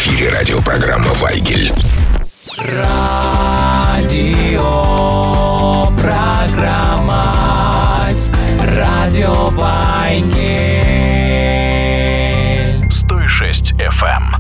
эфире радиопрограмма «Вайгель». Радиопрограмма «Радио Вайгель». 106 FM.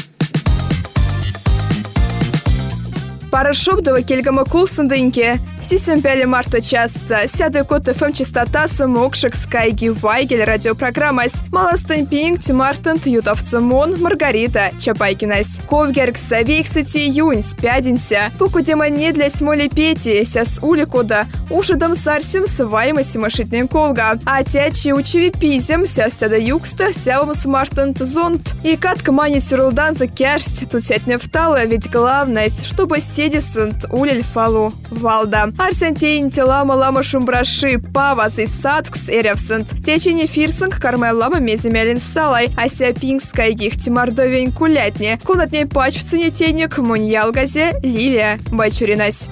Парашубдова кельгама кулсандыньке. Сисем 5 марта частца. Сяды код ФМ частота самокшик скайги Вайгель радиопрограммась. Малостань пинг Мартент ютовца Мон Маргарита Чапайкинась. Ковгерг савейк сати июнь спяденся. Покудема не для смоли пети сяс уликуда. Ушидом сарсим свайма симашитнен колга. А тячи учеви пизем сяс сяда юкста сявам смартент зонт. И катка мани сюрлдан за кяшсть тут сять не втала, ведь главное, чтобы седисент улель фалу валда. Арсентейн телама лама шумбраши павас и садкс эревсент. Течени фирсинг кармай лама меземелин салай, ася пингская гихти мордовень кулятне. Конатней пач в ценетенек муньялгазе Лилия Бачуринась.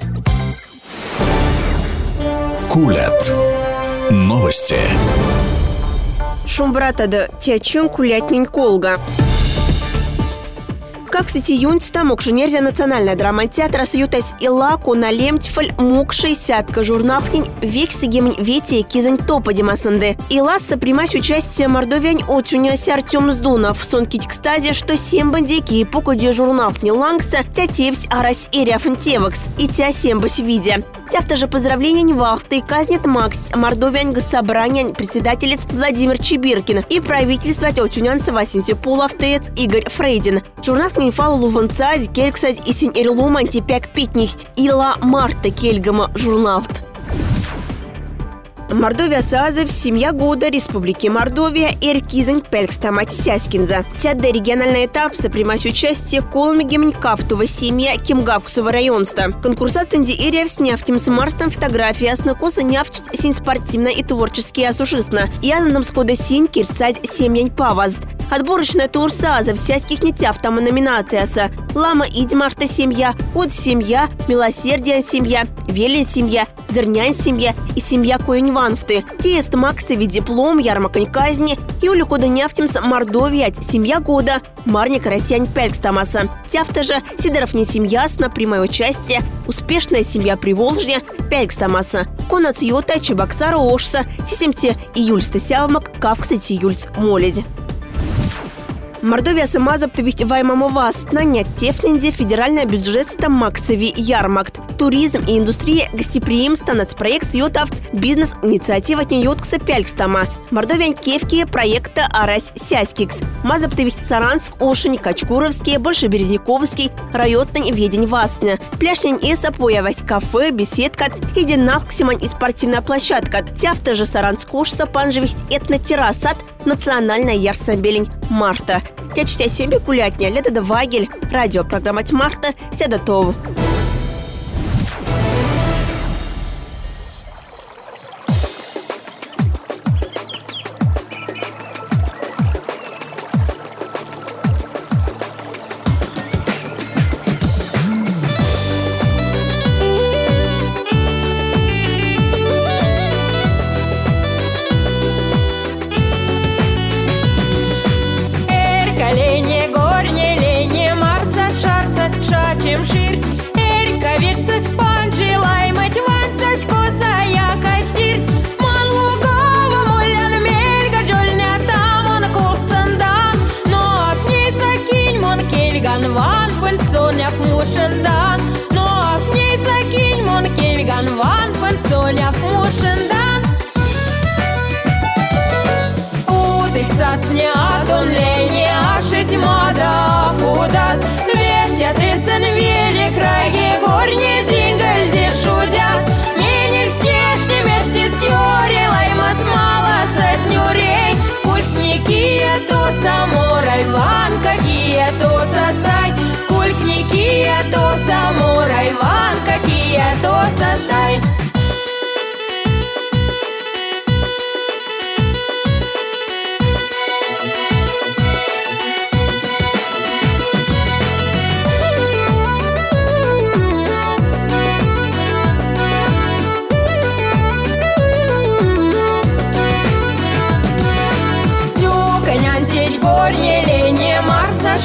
Кулят. Новости. Шумбратада тячун кулятнень колга. Как в сети юньста мокши нерзя национальная драма театра саютась илаку на лемтьфаль мокши сятка журналхнень вексигемень вети кизань топа демаснанды. Иласса примась участие мордовянь отюняся Артем Сдунов. Сонки текстазе, что сембандики и покуди журналхни лангса тятевсь арась эряфнтевакс и тя сембась видя. Тяфта же поздравления не вахты казнет Макс мордовянь госсобрания председателец Владимир Чебиркин и правительство отюнянца Васинти Пуловтец Игорь Фрейдин. Журнал книфал луванцази кельксази и синь эрлуманти пяк питнихт ила марта кельгама журналт. Мордовия Саазов, семья года Республики Мордовия, Эркизань Пелькстамати Сяскинза. Тядда региональный этап сопримась участие Колмигемень Кафтова семья Кимгавксова районста. Конкурсат Тенди Эриев с нефтем с Марстом фотографии оснакоса нефть синь спортивно и творческие осушистно. Язандом скода синь кирцать семьянь павазд. Отборочная тур Саазов сяських нетяфтама номинацияса. Лама Идьмарта семья, От семья, Милосердие семья, Велин семья, Зернянь семья и семья Коинванфты. Тест Максови диплом, ярмаконь казни, Юлю кода нефтемс Мордовия, семья года, Марник Россиянь Пелькстамаса. Тяфта же Сидоров не семья, сна прямое участие, успешная семья Приволжья, Пелькстамаса. Конац Йота, Чебоксара Ошса, Сисемте июльста сявмак, Кавксати июльц моледи. Мордовия сама заптовить ваймаму вас нанять тефненде федеральный бюджет ста Максови ярмакт. Туризм и индустрия гостеприимства нацпроект йотавц бизнес инициатива тне йоткса Пялькстама. Мордовиян кевки проекта Арась Сяськикс. Мазаптовить Саранск, Ошень, Качкуровский, Большеберезняковский, райотнень ведень вастня. Пляшнень эса появать кафе, беседка, единалксимань и спортивная площадка. Тяфта же Саранск Ошса панжевить этнотеррасат национальная ярсабелень Марта. Я чтя себе кулятня, лето да Вайгель, радиопрограмма Марта, седатов.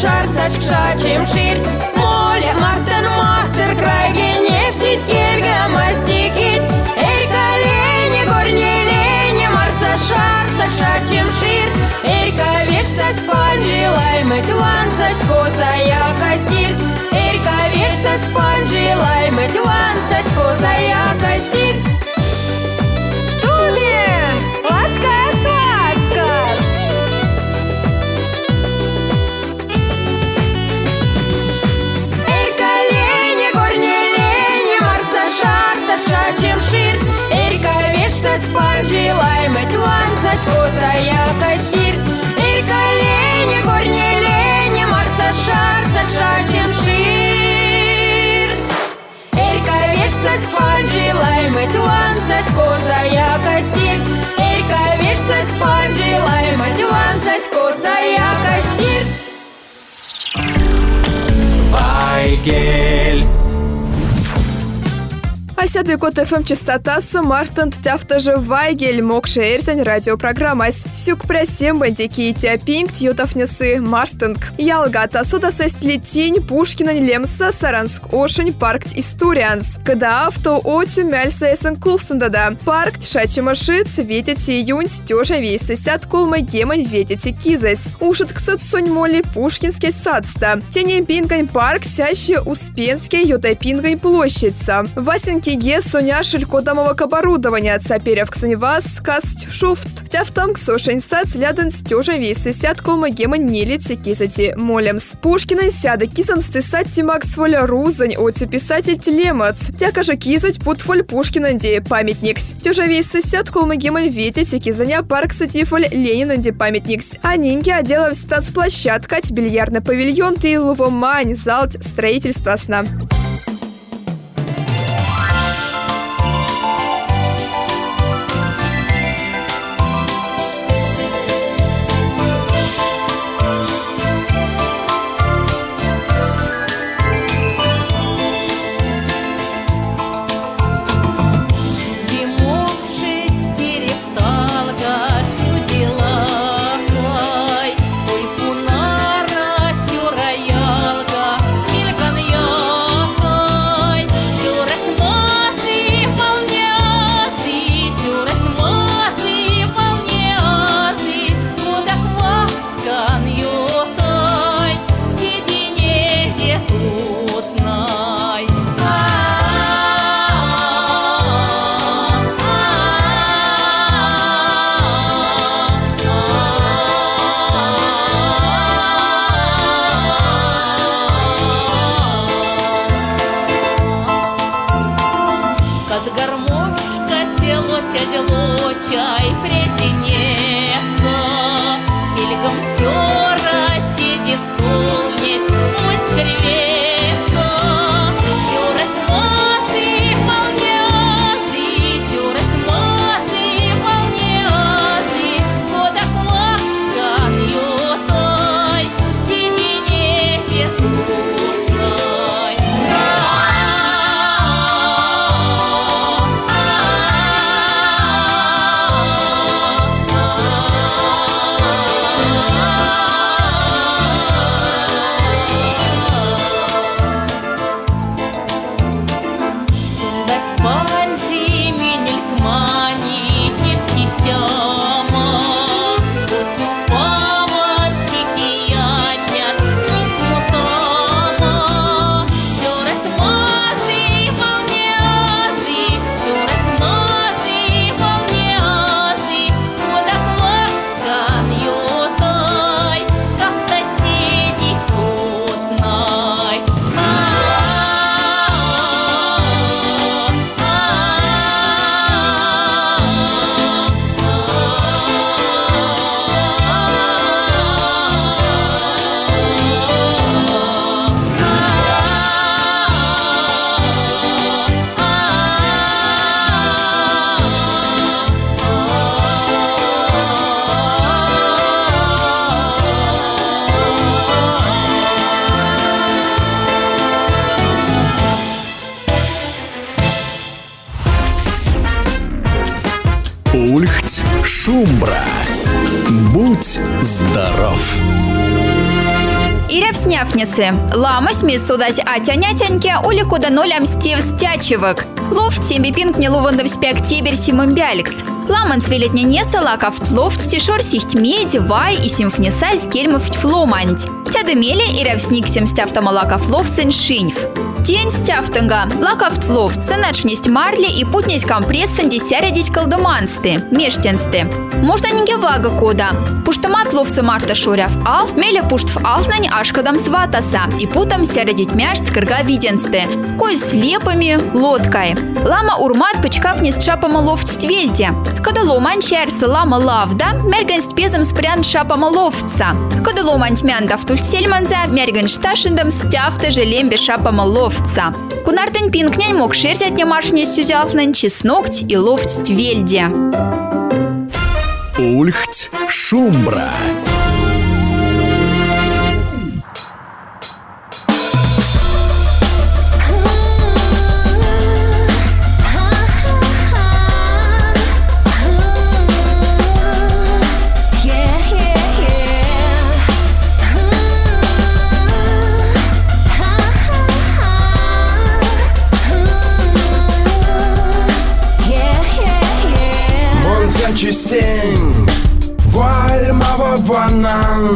шар сашкшачим шир. Моле мартын мастер крайге нефтит кельга мастикит. Эй колени горнелени марса шар сашкшачим шир. Эй ковеш саспанжи лаймыть ван саскоса я костирс. Эй ковеш саспанжи лаймыть ван саскоса я костирс. Спанжи лаймыть ван саскоса я костирс. Эй колени горне лени марса шар сашачим шир. Эй ковеш спанжи лаймыть ван саскоса я костирс. Эй ковеш спанжи лаймыть ван саскоса я костирс. Вайгель. Асяды кот ФМ частотасы Мартын тяфтажы Вайгель мокши эрзень радиопрограммась. Сюк прясем бандики тяпинг тьютафнесы Мартынг. Ялгата суда сеслетень Пушкина Лемса Саранск Ошень парк Истурианс. Когда авто отю мяльса эсен кулсандада. Парк тшачи машиц ветите июнь стёжа вейсы сят кулма гемань ветите кизась. Ушат ксат сонь моли Пушкинский садста. Тенем пингань парк сящий Успенский ютайпингань площадьца. Васенки ге соня шелькодамого оборудования цаперев ксаневас каст шуфт. Тяфтам ксошень сац ляден стёжа вейсы сят кулма гемань нелицы кизати молемс. Пушкина сяда кизан стысать тимакс воля рузань отю писатель телемац. Тяка же кизать путфоль Пушкина де памятникс. Тёжа вейсы сят кулма гемань ветите кизаня парк сатифоль Ленина де памятникс. А нинки оделав станцплощадка, бильярдный павильон ты лувомань, залт, строительство сна. Ульхть Шумбра. Будь здоров! Ирев сняфнесы. Ламась ми судать атянятяньке ули куда нулям стив стячевок. Лофт семби пинк не лувандом спектибер симым бяликс. Ламан свелетня неса лакафт лофт стишор сихт меди, вай и симфнеса из кельмов фломанить. Тядемели ирев сниксем стяфтама лакаф лофтсен шиньф. День стяфтанга. Лакафт лофтсен начнесть марли и путнесть компрессен десяредить колдомансты, мештенсты. Можно не вага кода. Пуштамат ловцы марта шуряв алф, меля пуштв алфнань ашкадам сватаса и путам сяредить мяшт скырга виденсты. Кой слепами лодкой. Лама урмат почкав не с шапама ловт твельте. Когда ломан чарса лама лавда, мерген спезом спрян шапама ловца. Когда ломан тмянда в тульсельманза, мерген шташендам стяфта желембе шапама ловца. Кунартен пинкнянь мог шерзять немашне сюзялфнан чеснокт и ловт твельде. Ульхть Шумбра. Частень вальмава ванан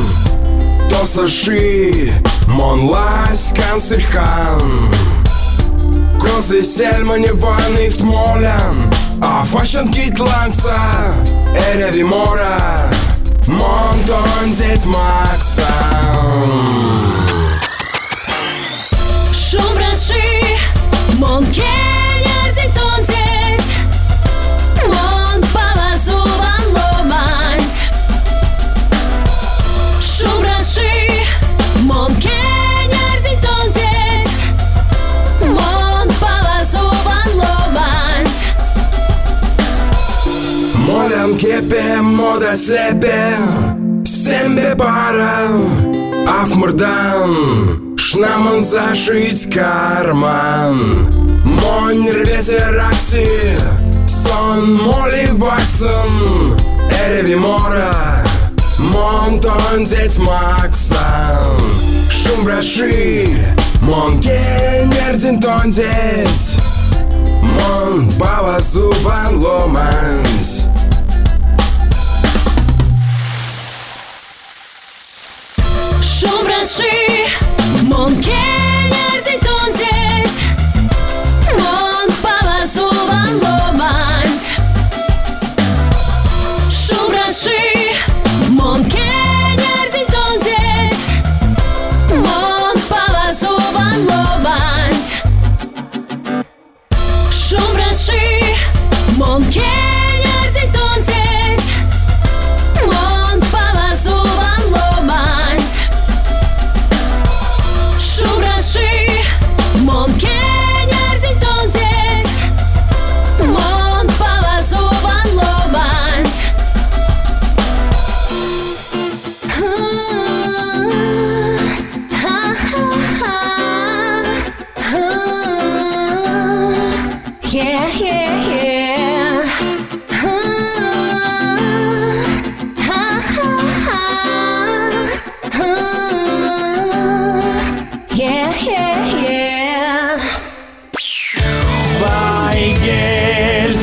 Тосаши монлась канцерхан Козы сельмани ванных молян А фашен кит лангса Эреви мора Монтон деть Макса Шумбраши Мон кенер зитон деть Мон павазуван ломанс Шумбраши Мон кенер зитон деть Мон павазуван ломанс Молям кепе мода слепе Сембе пара Афмурдан Шнаман зашить карман Монь рвесе ракси Сон моли ваксом Эреви мора Монтон деть Максан Шумбраши Мон кенер динтон деть Мон павазуван ломанс Шумбраши Мон кенер зитон деть Мон павазуван ломанс Шумбраши Мон кенер зитон деть Мон павазуван ломанс Шумбраши Мон кенер зитон деть Мон павазуван ломанс Шумбраши Мон кенер зитон деть Мон павазуван ломанс Yeah, yeah, yeah. Yeah, yeah, yeah. Вайгель.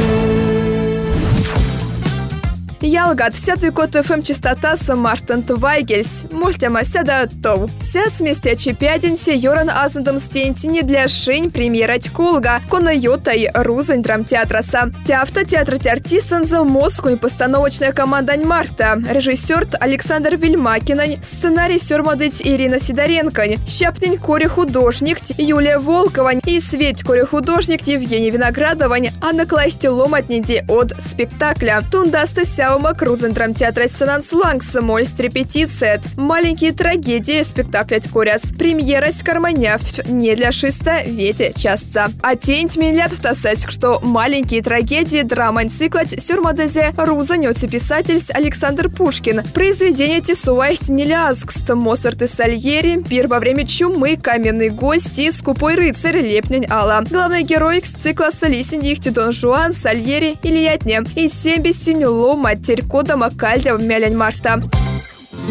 Ялгат, сятый кот ФМ частота Мартен Вайгельс, мультяма сяда тоу. Сяс вместе чепяденси Йоран Азендом стенти не для шинь премьерать кулга, кона ютай рузань драмтеатраса. Театр артистан за Москву и постановочная команда Марта, режиссер Александр Вельмакинань, сценарий сёрмадыть Ирина Сидоренко, щапнень коре-художник Юлия Волкова и свет коре-художник Евгений Виноградова, а на класте ломатниди от спектакля. Тундаста сяума крузен драмтеатра Сананс Лангс мольст репетиция. Маленькие трагедии спектакля Коряс. Премьера с карманявт не для шиста вете частца. А тень тминлят в тасась, что маленькие трагедии драмань циклать сюрмадезе рузанёцу писатель Александр Пушкин. Произведение тесувайсть нелязгст Моцарт и Сальери, пир во время чумы, каменный гость и скупой рыцарь Лепнень Алла. Главный герой цикла Салисиньих Дон Жуан, Сальери и Лиятне. И семби синюло матерь кода Макальдя в Мялянь Марта.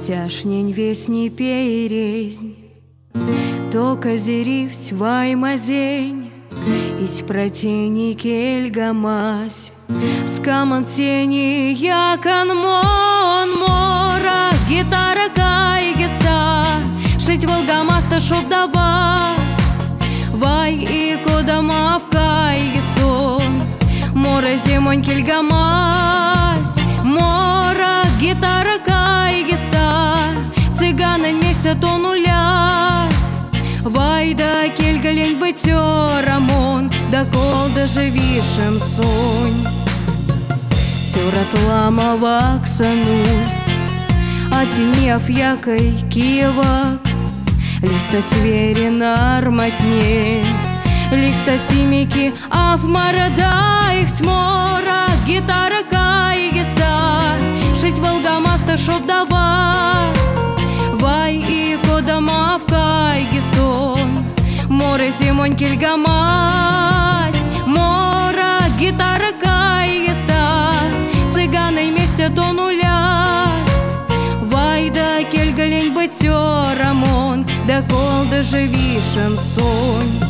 Тяшнень весни перезнь, то козырив ваймазень, ись протени кельгамась, скаман тени якан мора, гитара кайгеста, шить волгамаста шоп да вас, вай и кодама в кайгесон, море зимонь кельгамась, мора, гитара кайгеста, цыганы месяц то нуля. Вайда кельгалень бытерамон, да кол даже вишем сонь. Тюратлама ваксанус, отенев якой киевак, листа сверен арматне, листа симики, а в марада их тьмора, гитара кайгеста, шить волгамаста шоп да вас, вай и кодама в кайгесон, море зимонь кельгамась, мора, гитара кайгеста, цыганы вместе до нуля. Вайда кельгалень бытерамон, да кол даже вишем сонь.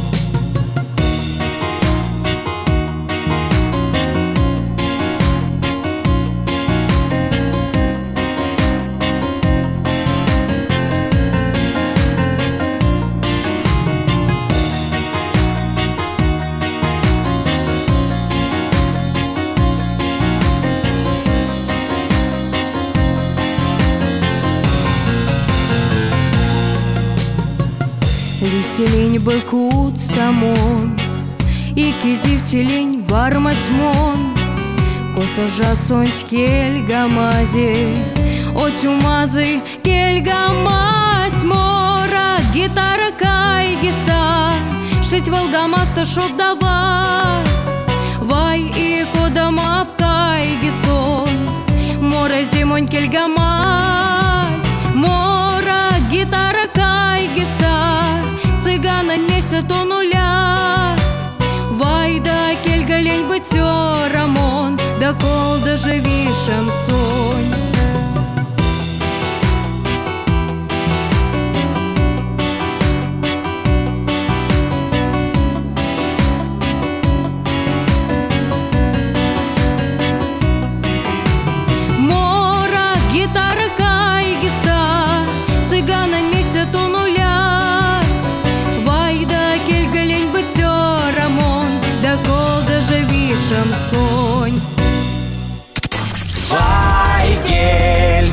Лиселень быкут стамон, и кизив телень варматьмон, коса жасонть кельгамазе, отюмазы кельгамась, мора, гитара кайгеста, шить волгамаста шоп да вас, вай и кодама в кайгесон, море зимонь кельгамась, мора, гитара кайгеста, цыгана месяц до нуля. Вайда кельгалень бытерамон, да кол даже вишем сонь. Мора, гитара кайгеста, цыгана месяц до нуля. Вайда кельгалень бытерамон, да кол даже вишем сонь. Вайгель.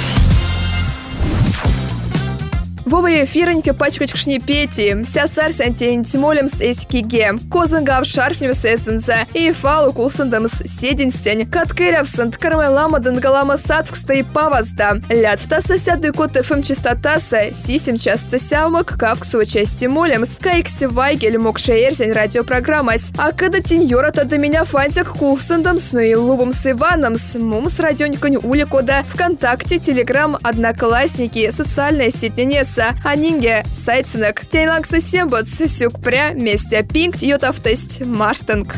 Вова эфираньке пачкочк шнепети, вся сарсь антиентимолем с эскиге, козынгав шарфнев сестенца, и фалу кулсандам с седенстень, каткерявсанд, кармелама дангалама садвкста и павазда, лят втаса сяду кот ФМ частотаса, сисим часто сявмак, кавксова части молемс, кайкси вайгель мокшеерзень радиопрограммась, а когда теньора-то до меня фантик кулсандам с Ноилувом с Иваном, с мумс радионьконь уликода, ВКонтакте, Телеграм, Одноклассники, социальная сеть Ненеса, Анинге, Сайтсинок, Тейнлакса Сембот, Сюкпря, Местя Пинкт, Йотавтесть, Мартинг.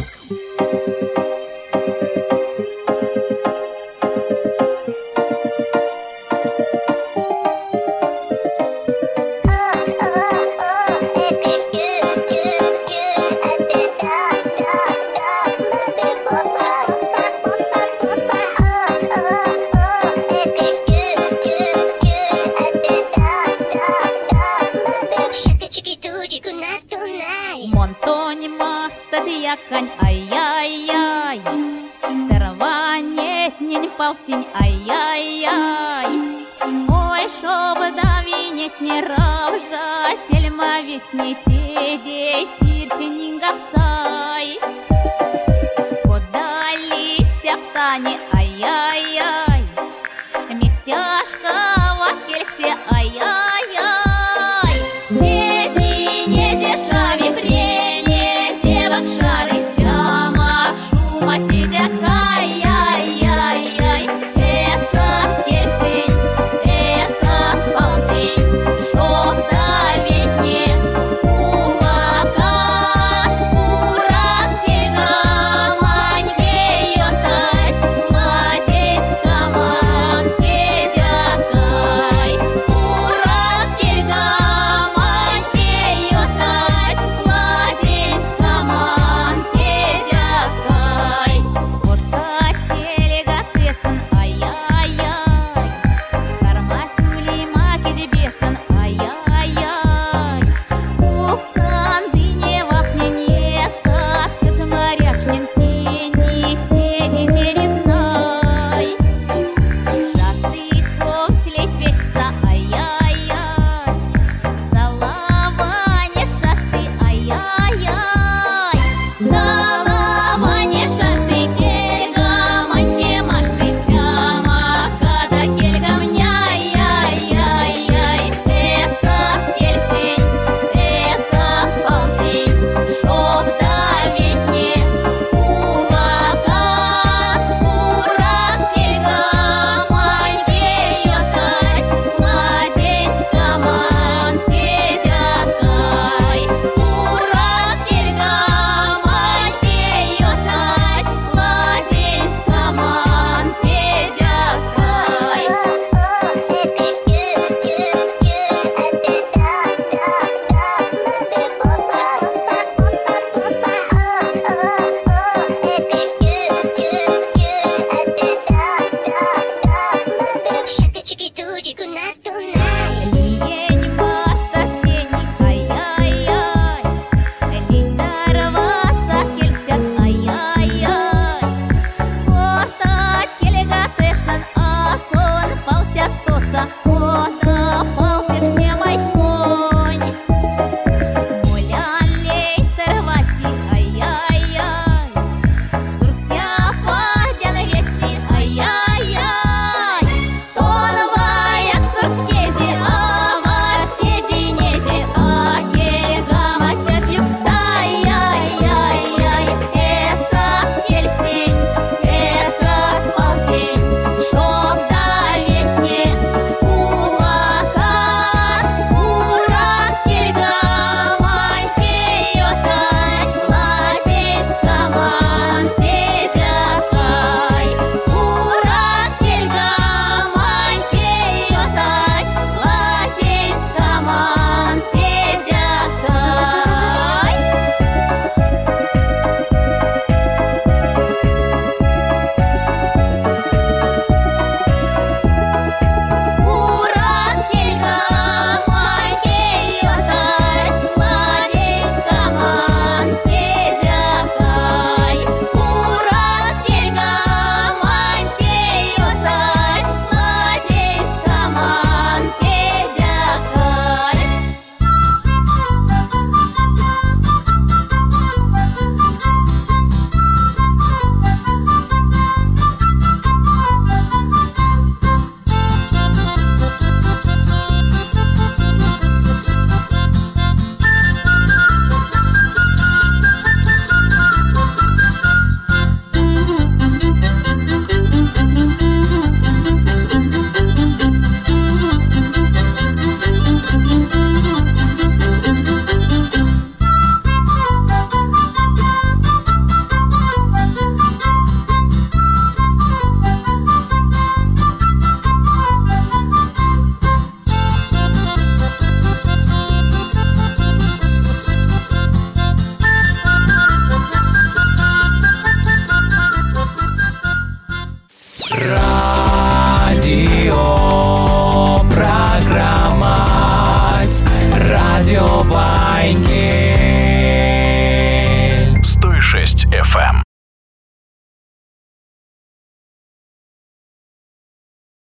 Якань, ай-яй-яй, терванет, не полсень, ай-яй-яй. Ой, шоба давинет, не равжа, сельма ведь не те, дей, стирте, нингавсай. Подались в стане, ай-яй-яй, местяшка в кельте, ай-яй-яй. Сети не дешави хрени, севак шары тяма, шума тидяк, ай-яй-яй-яй. Эса кельсень, эса ползень, шоп давить не увагат, Радио программа. Радио Вайнгель.